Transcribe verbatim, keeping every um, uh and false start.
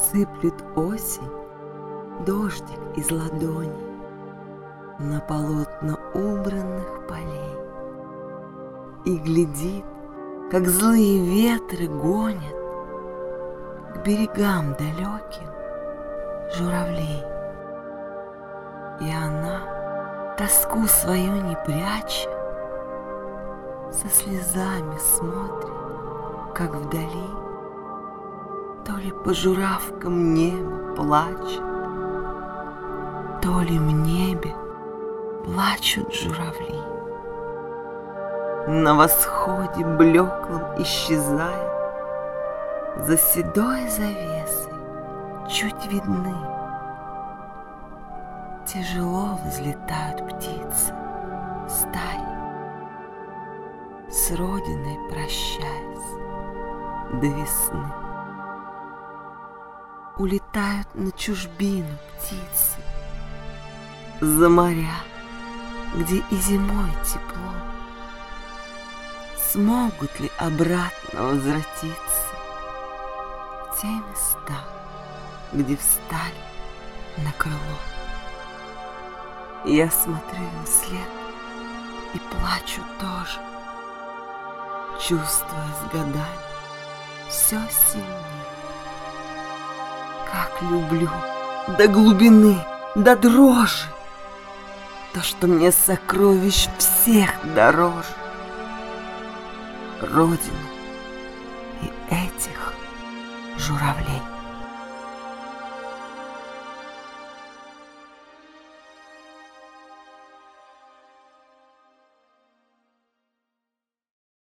Сыплет осень дождик из ладони на полотна убранных полей и глядит, как злые ветры гонят к берегам далеким журавлей. И она, тоску свою не пряча, со слезами смотрит, как вдали то ли по журавкам небо плачет, то ли в небе плачут журавли. На восходе блеклом исчезая, за седой завесой чуть видны, тяжело взлетают птицы стаи, с родиной прощаясь до весны. Улетают на чужбину птицы, за моря, где и зимой тепло. Смогут ли обратно возвратиться в те места, где встали на крыло? Я смотрю им вслед и плачу тоже, чувствуя с годами все сильнее. Как люблю до глубины, до дрожи то, что мне сокровищ всех дороже, Родину и этих журавлей.